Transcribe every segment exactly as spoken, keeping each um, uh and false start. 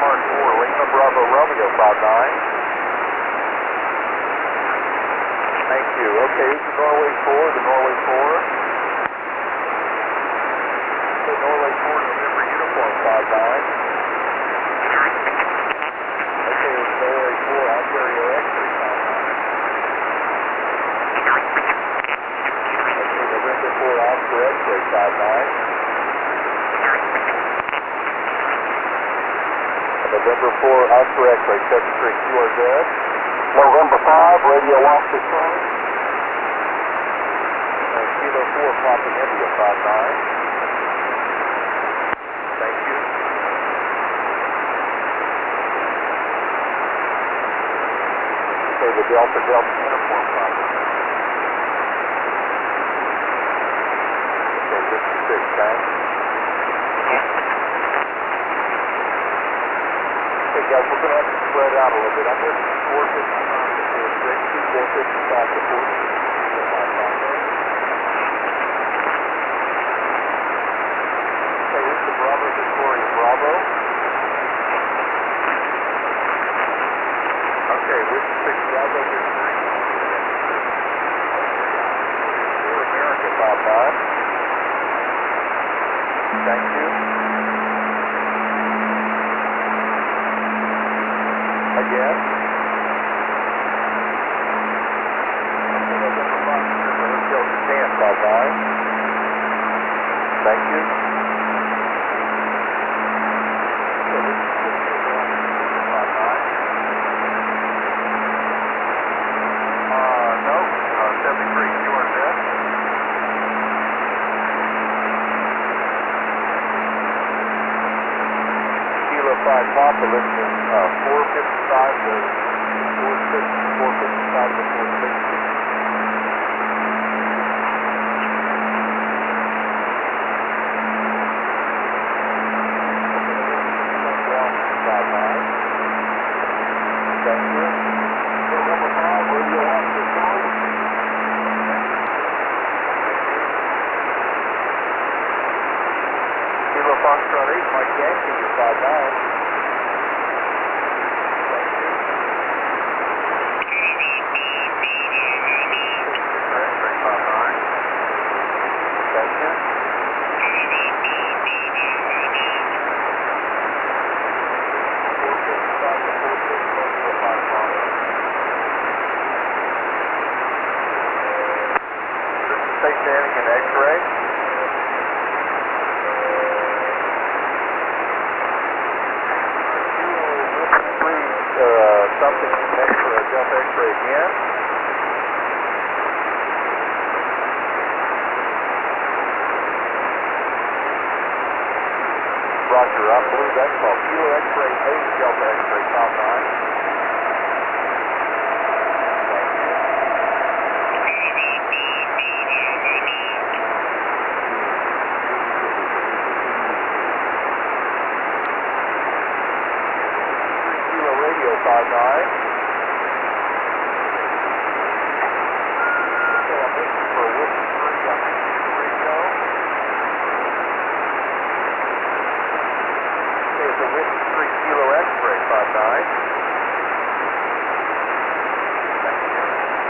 Mark four, Lima Bravo Romeo five nine. Thank you. Okay, this is Norway four, the Norway four. The Norway four, November Uniform five nine. Okay, this is Norway four, Ontario X-ray five nine. Okay, November four, Oscar X-ray five nine. November four, Oscar X-ray, seven three Q R Z. November five, radio Oscar Charlie. Uh, Kilo four, Papa India five nine. Thank you. Okay, the Delta Delta Uniform five nine. Okay, Whiskey six, thanks. Okay, guys, we're going to have to spread out a little bit. I'm with four fifty-five to four sixty, four fifty-five to four sixty. Okay, this is Bravo Victoria Bravo. Okay, Whiskey six Bravo Victoria. four America five nine. Thank you. Again. Hotel Japan five nine. Thank you. Uh, no, uh, seventy-three Q R Z. Kilo five Papa, listen, uh, four fifty-five to four sixty, four fifty-five to four sixty. five nine. Thank you. November five, radio Oscar Charlie. Kilo Foxtrot eight, Mike Yankee, five nine. Thank you. X-ray five nine. Thank you. four fifty-five to four sixty, five nine. This is Satanic and X-ray. Uh, something extra, Delta X-ray again. Roger, I believe that's called Kilo X-ray eight, Delta X-ray five nine. Thank you. three Kilo Radio five nine. Okay, I'm looking for a Whiskey three on radio. Okay, it's a Whiskey three Kilo X-ray five nine. Thank you.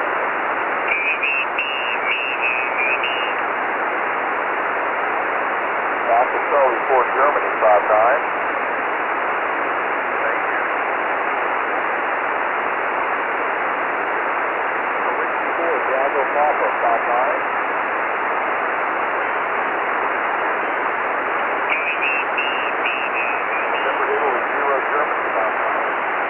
Alpha Charlie four Germany five nine. Thank you. Whiskey four Bravo Papa five nine. November Italy zero Germany five nine.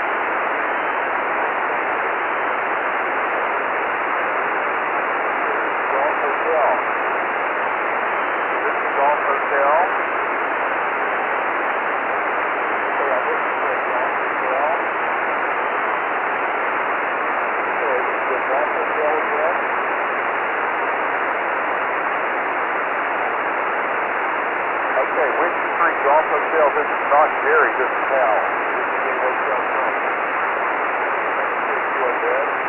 Golf Hotel. This is Golf Hotel. Okay, I'm looking for a Golf Hotel. Okay, this is the Golf Hotel again. Okay, Whiskey three Golf Hotel. This is not Jerry, this is Hal. Whiskey three Hotel Golf. Q R Z.